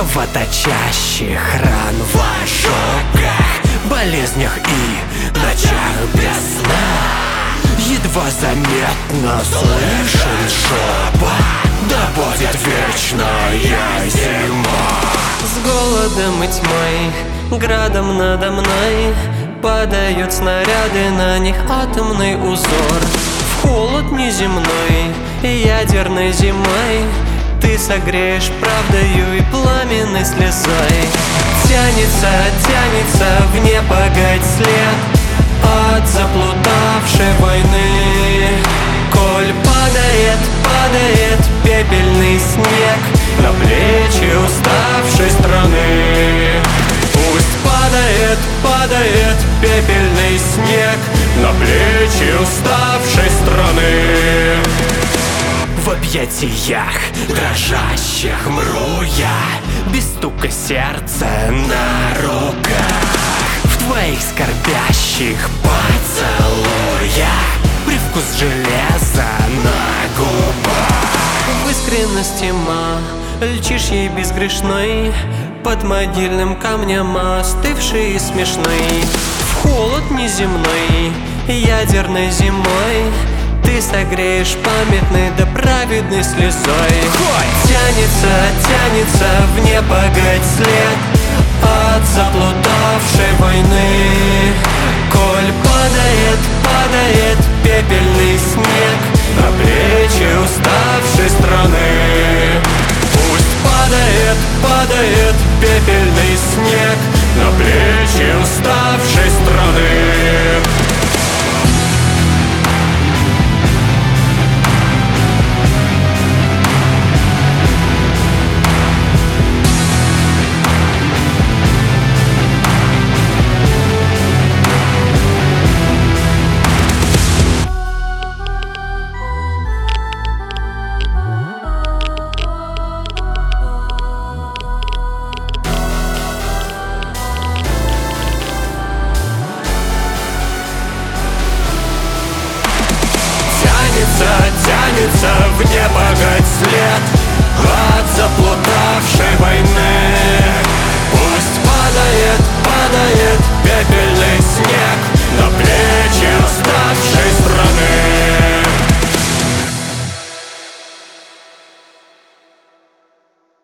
кровоточащих ран в ожогах, болезнях и ночах без сна. Едва заметно слышен шепот: да будет вечная зима. С голодом и тьмой, градом надо мной, падают снаряды, на них атомный узор. В холод неземной и ядерной зимой ты согреешь правдою и пламенной слезой. Тянется, тянется в непогодь след от заплутавшей войны. Коль падает, падает пепельный снег на плечи уставшей страны. Пусть падает, падает пепельный снег на плечи уставшей страны. В объятиях дрожащих мру я, без стука сердца на руках. В твоих скорбящих поцелуях привкус железа на губах. В искренности льчишь ей безгрешной, под могильным камнем остывший и смешной. В холод неземной, ядерной зимой ты согреешь памятной да праведной слезой. Тянется, тянется в непогодь след от заплутавшей войны. Коль падает, падает пепельный снег на плечи уставшей страны. Пусть падает, падает пепельный снег на плечи уставшей страны.